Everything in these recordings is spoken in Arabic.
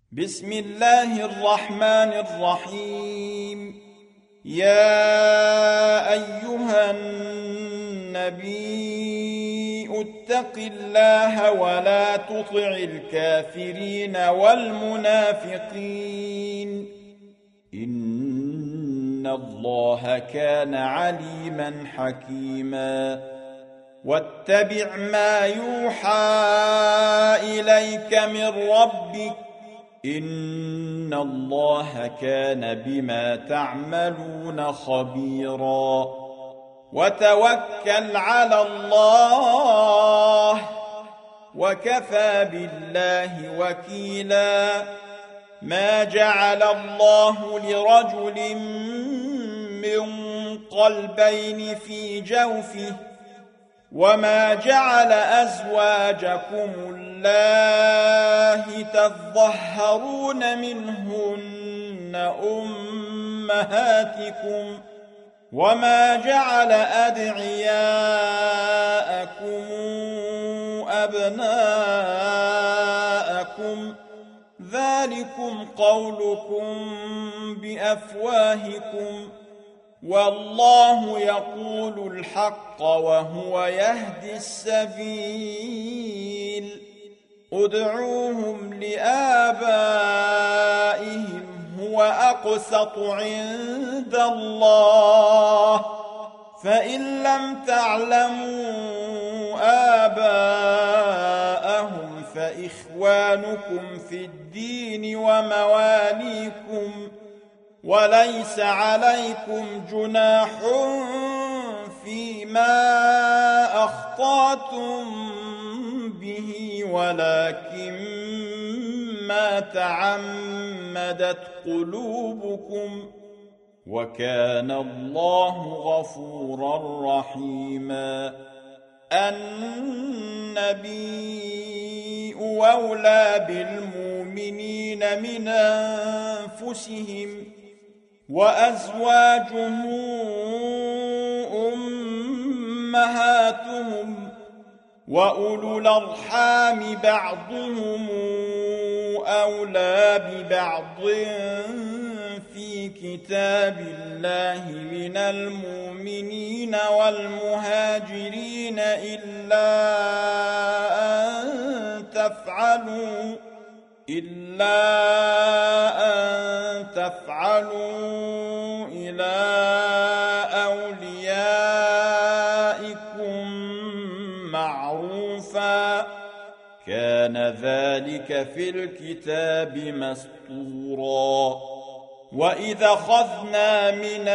بسم الله الرحمن الرحيم. يا أيها النبي اتق الله ولا تطع الكافرين والمنافقين إن الله كان عليما حكيما. واتبع ما يوحى إليك من ربك إن الله كان بما تعملون خبيرا. وتوكل على الله وكفى بالله وكيلا. ما جعل الله لرجل من قلبين في جوفه وما جعل أزواجكم الله تظهرون منهن أمهاتكم وما جعل أدعياءكم أبناءكم ذلكم قولكم بأفواهكم والله يقول الحق وهو يهدي السبيل. ادعوهم لآبائهم هو أقسط عند الله فإن لم تعلموا آباءهم فإخوانكم في الدين ومواليكم وليس عليكم جناح فيما أخطأتم به ولكن ما تعمدت قلوبكم وكان الله غفورا رحيما. النبي أولى بالمؤمنين من أنفسهم وأزواجه أمهاتهم وأولو الأرحام بعضهم أولى ببعض في كتاب الله من المؤمنين والمهاجرين إلا أن تفعلوا إلى أوليائكم معروفا كان ذلك في الكتاب مسطورا. وإذا أخذنا من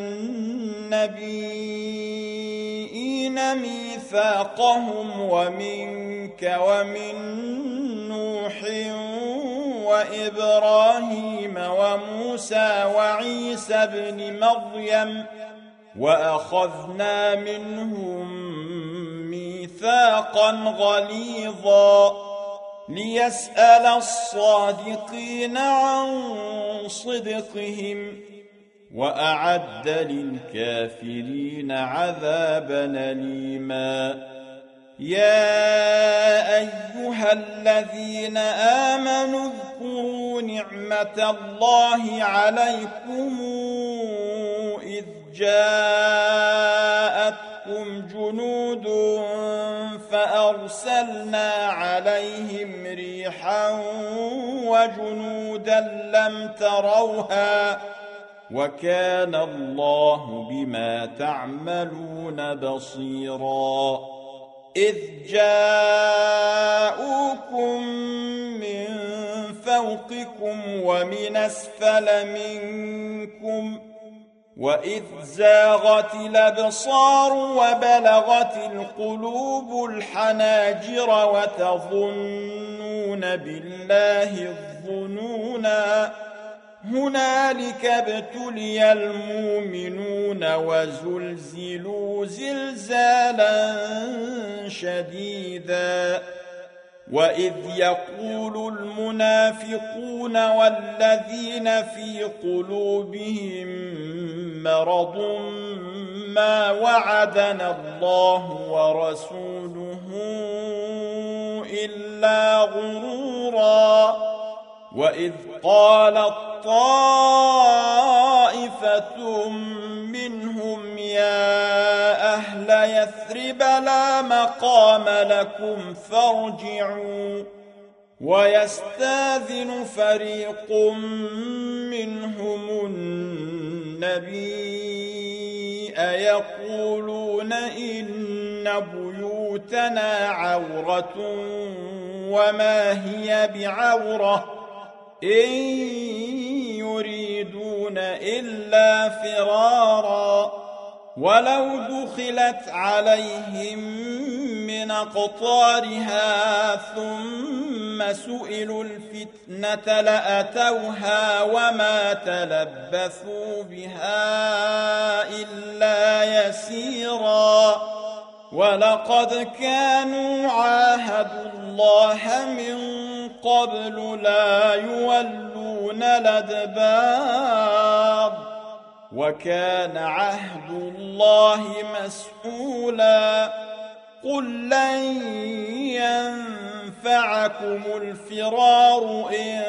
النبيين ميثاقهم ومنك ومن نوح وإبراهيم وموسى وعيسى ابن مريم وأخذنا منهم ميثاقا غليظا ليسأل الصادقين عن صدقهم وأعد للكافرين عذابا أليما. يا أيها الذين آمنوا اذكروا نعمة الله عليكم إذ جاءتكم جنود فأرسلنا عليهم ريحا وجنودا لم تروها وكان الله بما تعملون بصيرا. إذ جاءوكم من فوقكم ومن أسفل منكم وإذ زاغت الأبصار وبلغت القلوب الحناجر وتظنون بالله الظنونا هنالك ابتلي المؤمنون وزلزلوا زلزالا شديدا. وإذ يقول المنافقون والذين في قلوبهم مرض ما وعدنا الله ورسوله إلا غرورا وإذ قالت طائفة منهم يا أهل يثرب لا مقام لكم فارجعوا ويستاذن فريق منهم النبي يقولون إن بيوتنا عورة وما هي بعورة إن يريدون إلا فرارا ولو دخلت عليهم من أقطارها ثم سئلوا الفتنة لأتوها وما تلبثوا بها إلا يسيرا ولقد كانوا عاهدوا الله من قبل لا يولون الأدبار وكان عهد الله مسؤولا قل لن ينفعكم الفرار إن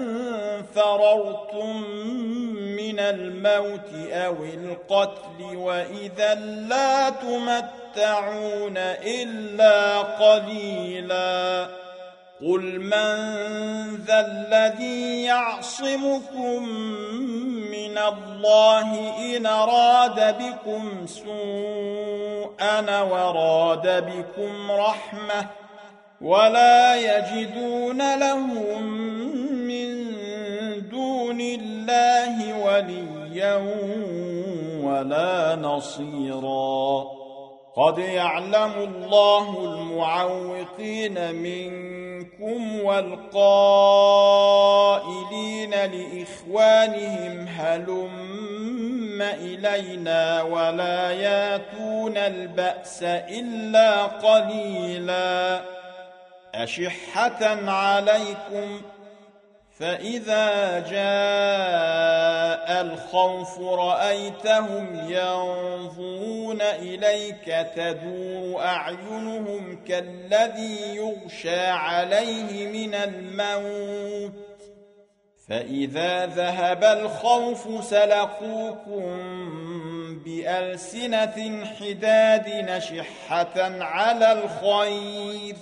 فررتم من الموت أو القتل وإذا لا تمتعون إلا قليلا قل من ذا الذي يعصمكم من الله إن أراد بكم سوءا وراد بكم رحمة ولا يجدون لهم من دون الله وليا ولا نصيرا قد يعلم الله المعوقين منكم والقائلين لإخوانهم هلم إلينا ولا ياتون البأس إلا قليلا أشحة عليكم فإذا جاء الخوف رأيتهم ينظرون إليك تدور أعينهم كالذي يغشى عليه من الموت فإذا ذهب الخوف سلقوكم بألسنة حداد نشحة على الخير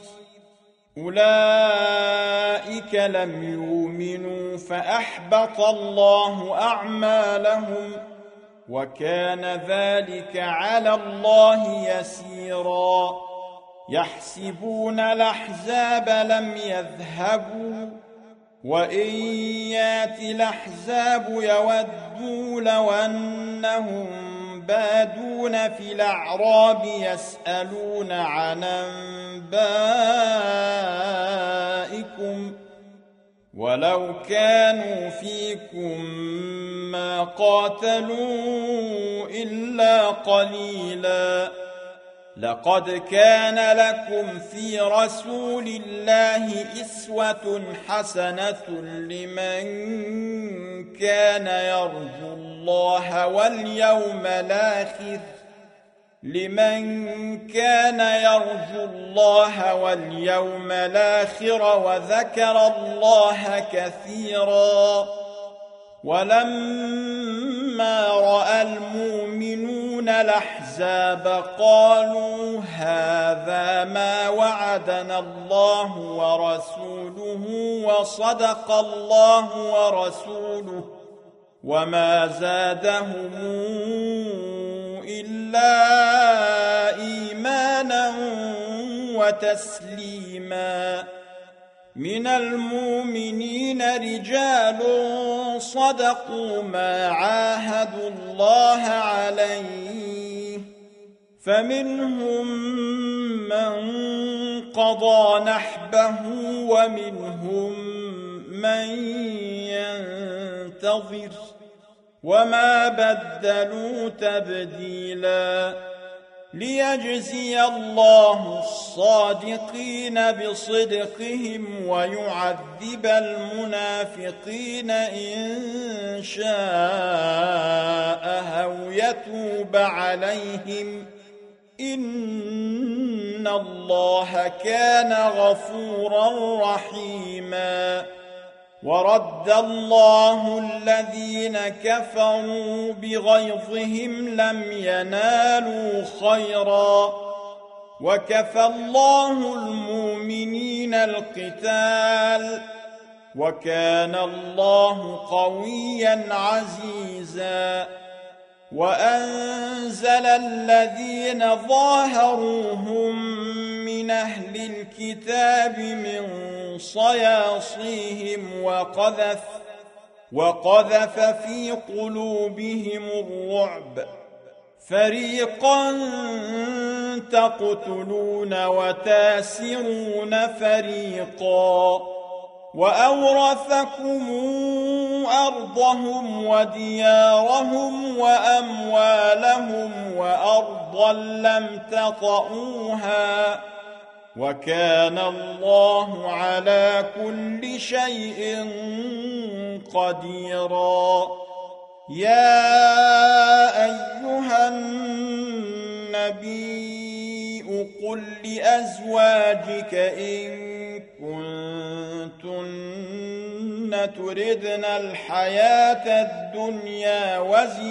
أولئك لم يؤمنوا فأحبط الله أعمالهم وكان ذلك على الله يسيرا يحسبون الأحزاب لم يذهبوا وإن يأتي الأحزاب يودوا لو أنهم بادون في الأعراب يسألون عن أنبائكم ولو كانوا فيكم ما قاتلوا إلا قليلا لقد كان لكم في رسول الله أسوة حسنة لمن كان يرجو الله واليوم الآخر وذكر الله كثيرا ولما رأى المؤمنون الأحزاب قالوا هذا ما وعدنا الله ورسوله وصدق الله ورسوله وما زادهم إلا إيمانا وتسليما من المؤمنين رجال صدقوا ما عاهدوا الله عليه فمنهم من قضى نحبه ومنهم من ينتظر وما بدلوا تبديلا ليجزي الله الصادقين بصدقهم ويعذب المنافقين إن شاء أو يتوب عليهم إن الله كان غفورا رحيما ورد الله الذين كفروا بغيظهم لم ينالوا خيرا وكفى الله المؤمنين القتال وكان الله قويا عزيزا وأنزل الذين ظاهروهم من أهل الكتاب من صياصيهم وقذف في قلوبهم الرعب فريقا تقتلون وتاسرون فريقا وأورثكم أرضهم وديارهم وأموالهم وأرضا لم تطئوها وكان الله على كل شيء قديرا يا أيها النبي قل لأزواجك إن كنتن تردن الحياة الدنيا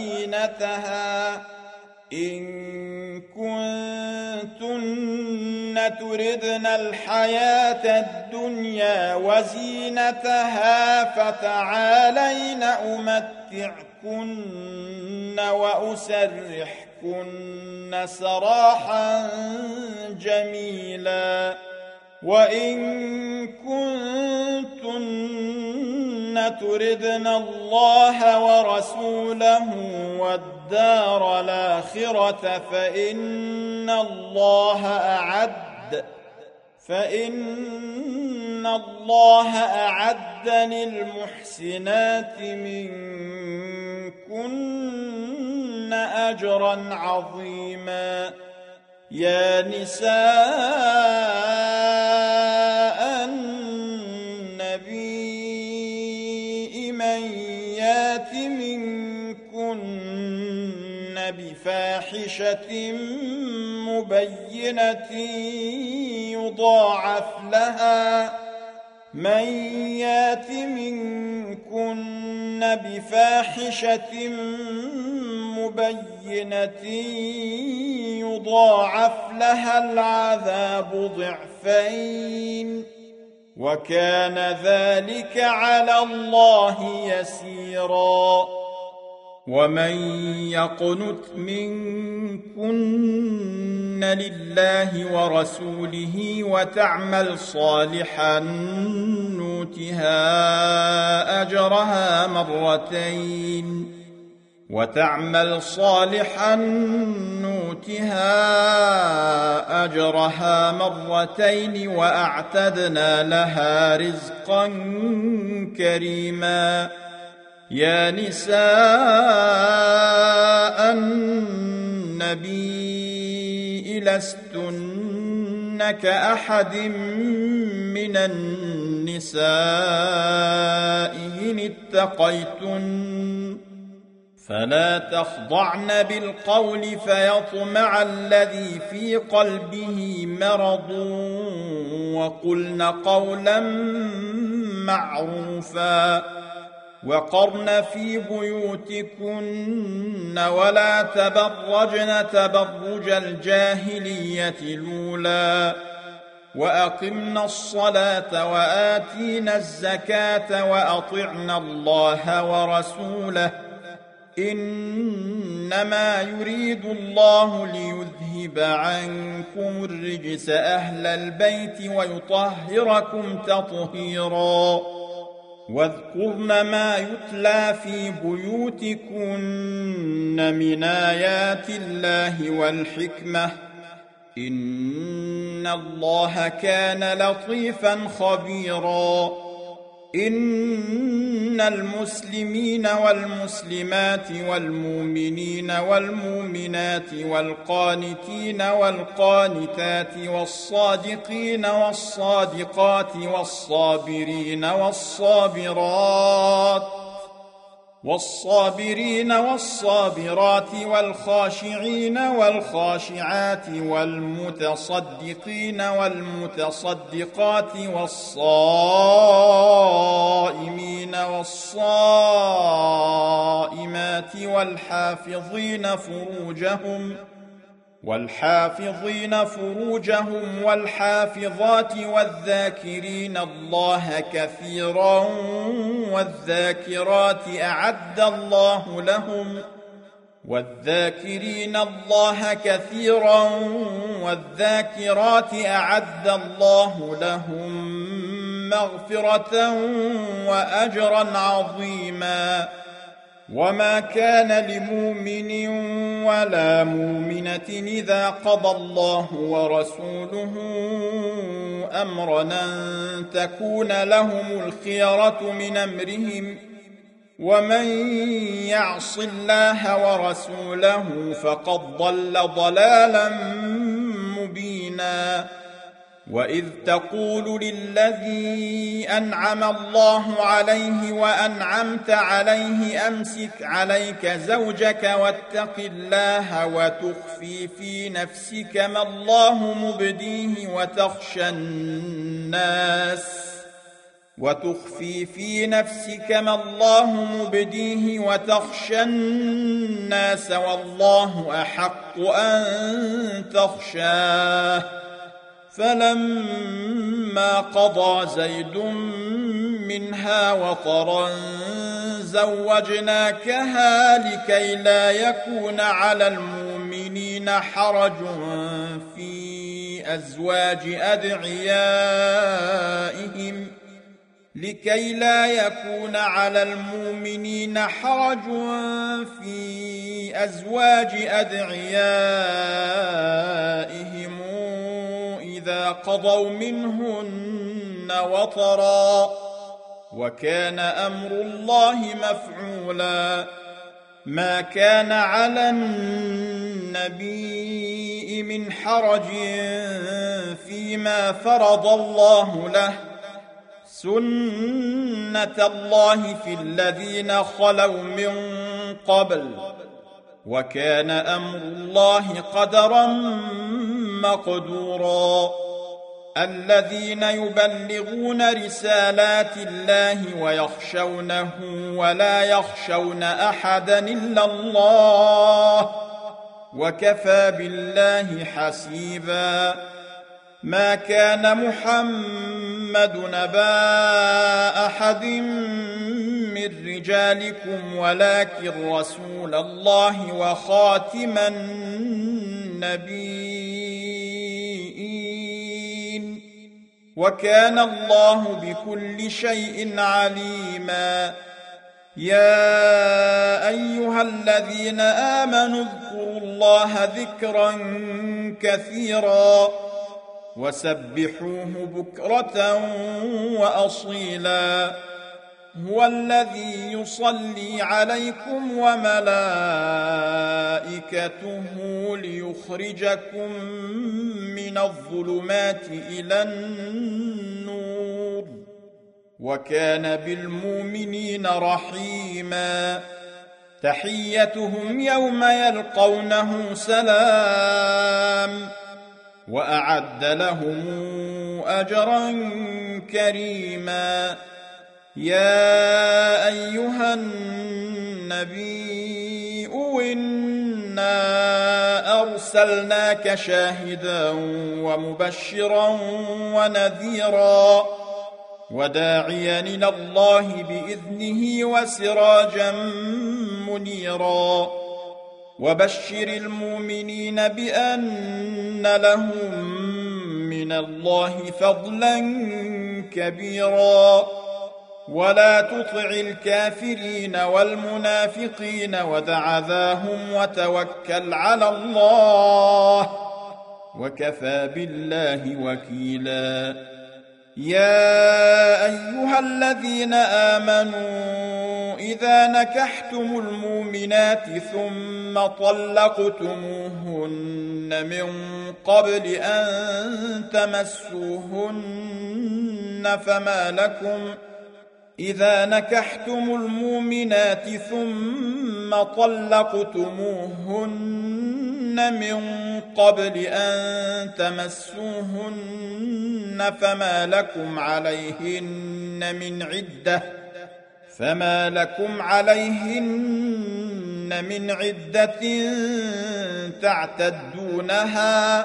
وزينتها فتعالين أمتعكن وأسرحكن سراحا جميلا وإن كنتن تردن الله ورسوله والدار الآخرة فإن الله أعد للمحسنات منكن أجرا عظيما يا نساء النبي من يات منكن بفاحشة مبينة يضاعف لها العذاب ضعفين وكان ذلك على الله يسيرا ومن يقنت منكن لله ورسوله وتعمل صالحا نؤتها أجرها مرتين وأعتدنا لها رزقا كريما يا نساء النبي لستن كأحد من النساء إن اتقيتن فلا تخضعن بالقول فيطمع الذي في قلبه مرض وقلن قولا معروفا وقرن في بيوتكن ولا تبرجن تبرج الجاهلية الأولى وأقمنا الصلاة وآتينا الزكاة وأطعنا الله ورسوله إنما يريد الله ليذهب عنكم الرجس أهل البيت ويطهركم تطهيرا واذكرن ما يتلى في بيوتكن من آيات الله والحكمة إن الله كان لطيفا خبيرا إن المسلمين والمسلمات والمؤمنين والمؤمنات والقانتين والقانتات والصادقين والصادقات والصابرين والصابرين والصابرات والخاشعين والخاشعات والمتصدقين والمتصدقات والصائمين والصائمات والحافظين فروجهم والحافظات والذاكرين الله كثيرا والذاكرات أعد الله لهم مغفرة وأجرا عظيما. وما كان لمؤمن ولا مؤمنة إذا قضى الله ورسوله أمرا أن تكون لهم الخيرة من أمرهم، ومن يعص الله ورسوله فقد ضل ضلالا مبينا. وإذ تقول للذي أنعم الله عليه وأنعمت عليه أمسك عليك زوجك واتق الله وتخفي في نفسك ما الله مبديه وتخشى الناس والله أحق أن تخشاه. فلما قضى زيد منها وطرا زوجناكها لكي لا يكون على المؤمنين حرج في أزواج أدعيائهم إذا قضوا منهن وطرا، وكان أمر الله مفعولا. ما كان على النبي من حرج فيما فرض الله له، سنة الله في الذين خلوا من قبل، وكان أمر الله قدرا مقدورا. الذين يبلغون رسالات الله ويخشونه ولا يخشون أحدا إلا الله، وكفى بالله حسيبا. ما كان محمد نبا أحد من رجالكم ولكن رسول الله وخاتم النبيين، وكان الله بكل شيء عليما. يا أيها الذين آمنوا اذكروا الله ذكرا كثيرا وسبحوه بكرة وأصيلا. هو الذي يصلي عليكم وملائكته ليخرجكم من الظلمات إلى النور، وكان بالمؤمنين رحيما. تحيتهم يوم يلقونه سلام، وأعد لهم أجرا كريما. يا أيها النبي إنا أرسلناك شاهدا ومبشرا ونذيرا وداعيا إلى الله بإذنه وسراجا منيرا. وبشر المؤمنين بأن لهم من الله فضلا كبيرا. ولا تطع الكافرين والمنافقين ودع ذاهم وتوكل على الله، وكفى بالله وكيلا. يا أيها الذين آمنوا إذا نكحتم المؤمنات ثم طلقتموهن من قبل أن تمسوهن إذا نكحتم المؤمنات ثم طلقتموهن من قبل أن تمسوهن فما لكم عليهن من عدة تعتدونها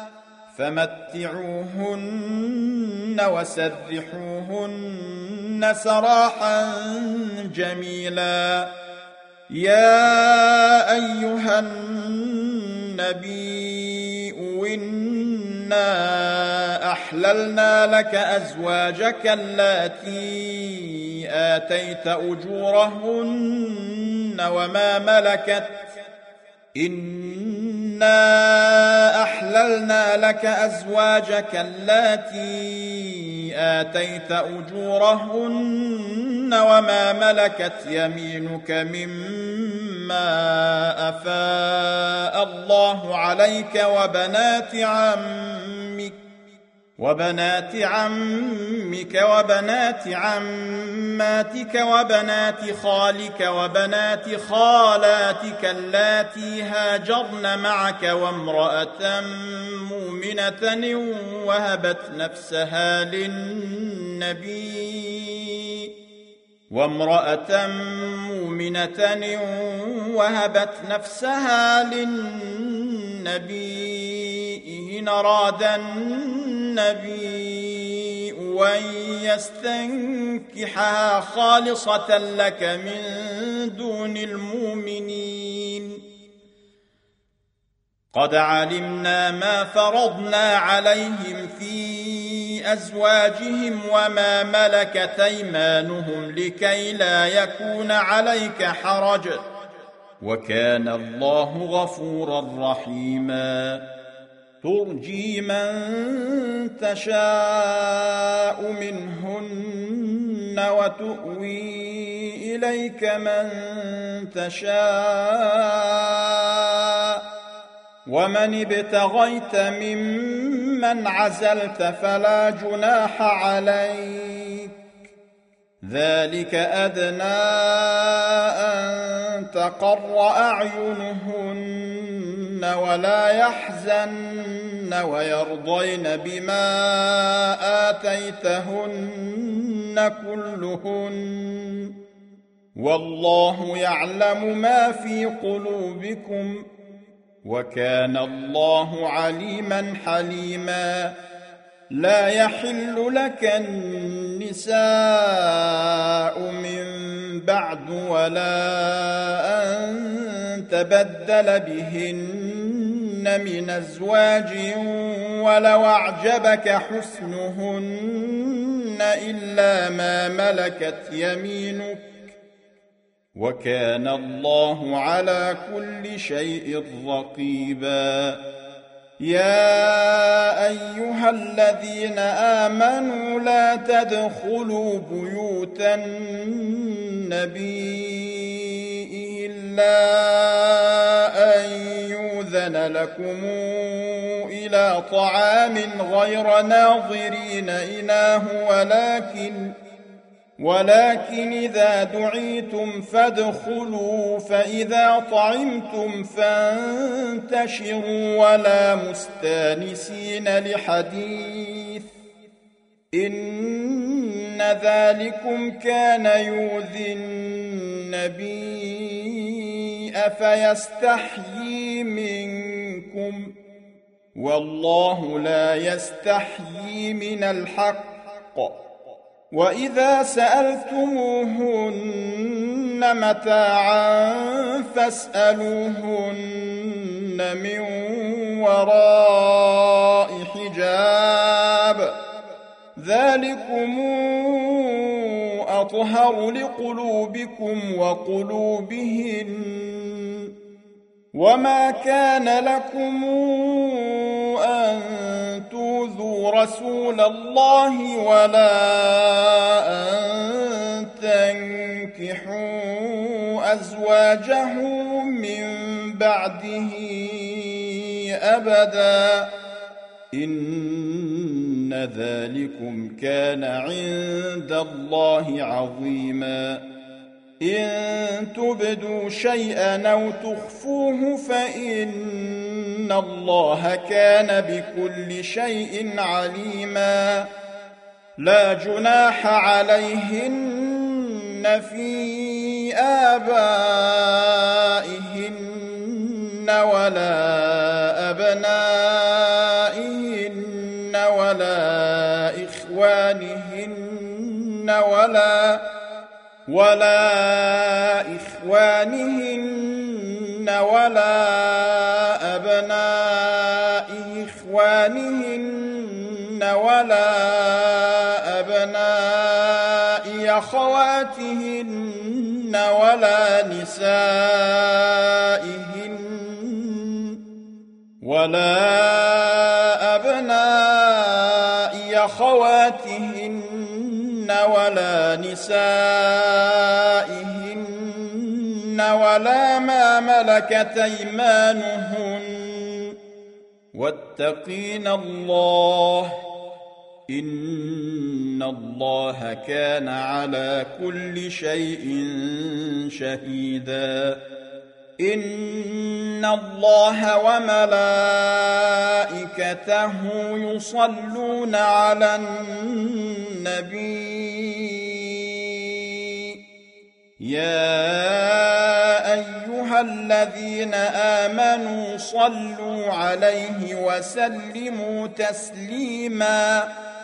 فمتعوهن وسرحوهن سراحا جميلا. يا أيها النبي إنا أحللنا لك أزواجك اللاتي آتيت أجورهن وما ملكت يمينك مما أفاء الله عليك وبنات عمك وبنات عماتك وبنات خالك وبنات خالاتك اللاتي هاجرن معك وامرأة مؤمنة وهبت نفسها للنبي إن أراد النبي أن يستنكحها خالصة لك من دون المؤمنين. قد علمنا ما فرضنا عليهم في أزواجهم وما ملكت أيمانهم لكي لا يكون عليك حرج وكان الله غفورا رحيما. ترجي من تشاء منهن وتؤوي إليك من تشاء ومن ابتغيت ممن عزلت فلا جناح عليك ذلك أدنى أن تقر أعينهن ولا يحزن ويرضين بما آتيتهن كلهن والله يعلم ما في قلوبكم وكان الله عليما حليما. لا يحل لك النساء من بعد ولا أن تبدل بهن من أزواج ولو أعجبك حسنهن إلا ما ملكت يمينك وكان الله على كل شيء رقيبا. يا أيها الذين آمنوا لا تدخلوا بيوت النبي إلا أن يؤذن لكم إلى طعام غير ناظرين إناه ولكن إذا دعيتم فادخلوا فإذا طعمتم فانتشروا ولا مستانسين لحديث إن ذلكم كان يؤذي النبي فيستحيي منكم والله لا يستحيي من الحق. وإذا سألتموهن متاعا فاسألوهن من وراء حجاب ذلكم أطهر لقلوبكم وقلوبهن. وما كان لكم أن تؤذوا رسول الله ولا أن تنكحوا أزواجه من بعده أبدا إن إن ذلكم كان عند الله عظيما إن تبدوا شيئا أو تخفوه فإن الله كان بكل شيء عليما لا جناح عليهن في آبائهن ولا أبنائهن ولا إخوانهن ولا أبناء إخوانهن ولا أبناء أخواتهن ولا أبناء أخواتهن ولا نسائهن ولا ما ملكت أيمانهن واتقين الله إن الله كان على كل شيء شهيدا إن الله وملائكته يصلون على النبي يا أيها الذين آمنوا صلوا عليه وسلموا تسليما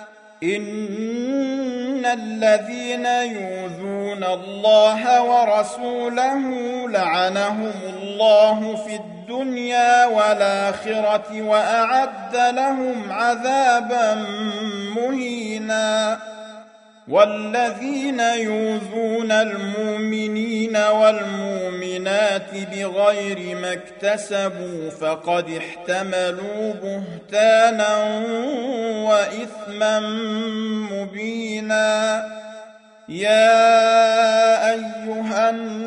إن الذين يؤذون الله ورسوله لعنهم الله في الدنيا والآخرة وأعد لهم عذابا مهينا والذين يؤذون المؤمنين والمؤمنات بغير ما اكتسبوا فقد احتملوا بهتانا وإثما مبينا يا أيها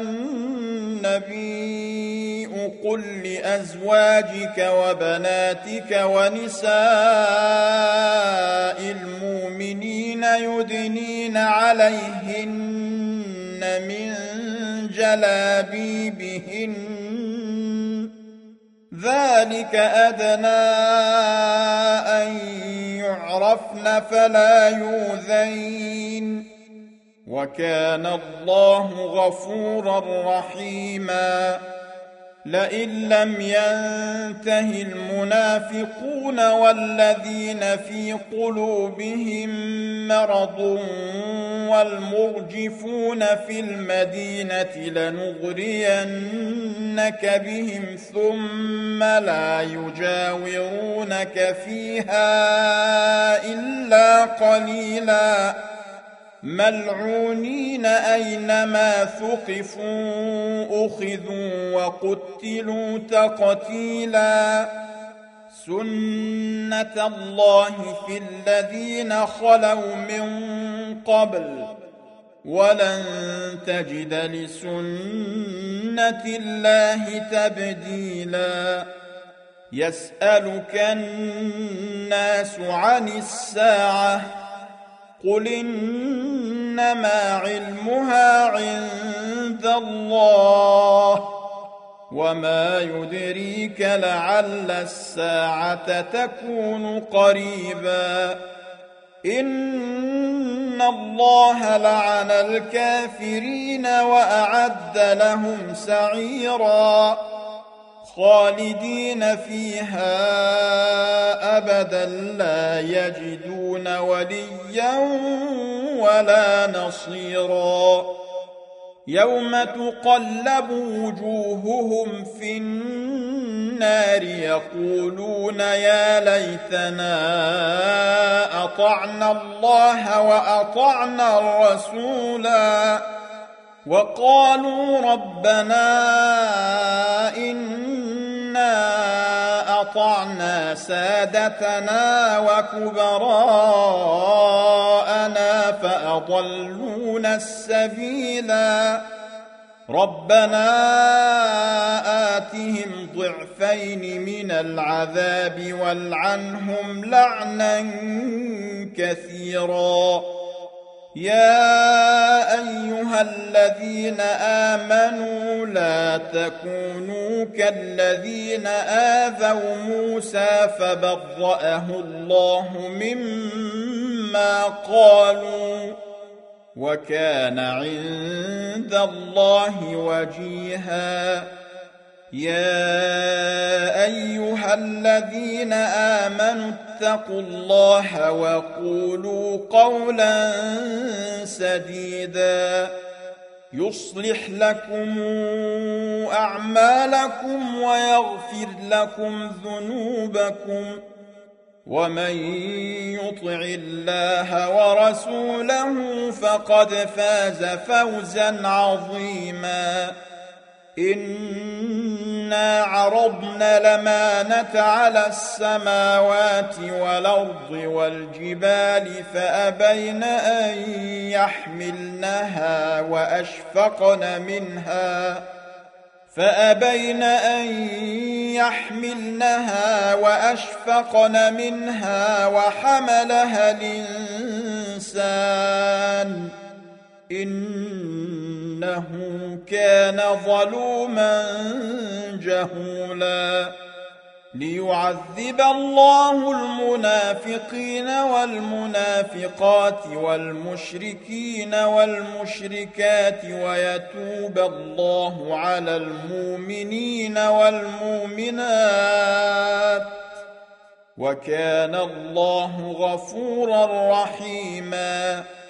النبي قل لأزواجك وبناتك ونساء المؤمنين يدنين عليهن من جلابيبهن ذلك أدنى أن يعرفن فلا يؤذين وكان الله غفورا رحيما لئن لم ينته المنافقون والذين في قلوبهم مرض والمرجفون في المدينة لنغرينك بهم ثم لا يجاورونك فيها إلا قليلا ملعونين أينما ثقفوا أخذوا وقتلوا تقتيلا سنة الله في الذين خلوا من قبل ولن تجد لسنة الله تبديلا يسألك الناس عن الساعة قل إنما علمها عند الله وما يدريك لعل الساعة تكون قريبا إن الله لعن الكافرين وأعد لهم سعيرا خالدين فيها أبدا لا يجدون وليا ولا نصيرا يوم تقلب وجوههم في النار يقولون يا ليتنا أطعنا الله وأطعنا الرسولا وقالوا ربنا إنا أطعنا سادتنا وكبراءنا فأضلونا السبيلا ربنا آتهم ضعفين من العذاب والعنهم لعنا كثيرا. يا أيها الذين آمنوا لا تكونوا كالذين آذوا موسى فبرأه الله مما قالوا وكان عند الله وجيها. يا أيها الذين آمنوا اتقوا الله وقولوا قولا سديدا يصلح لكم أعمالكم ويغفر لكم ذنوبكم ومن يطع الله ورسوله فقد فاز فوزا عظيما. إنا عرضنا الأمانة على السماوات والأرض والجبال فأبين أن يحملنها وأشفقن منها وحملها الإنسان إنه كان ظلوما جهولا. ليعذب الله المنافقين والمنافقات والمشركين والمشركات ويتوب الله على المؤمنين والمؤمنات وكان الله غفورا رحيما.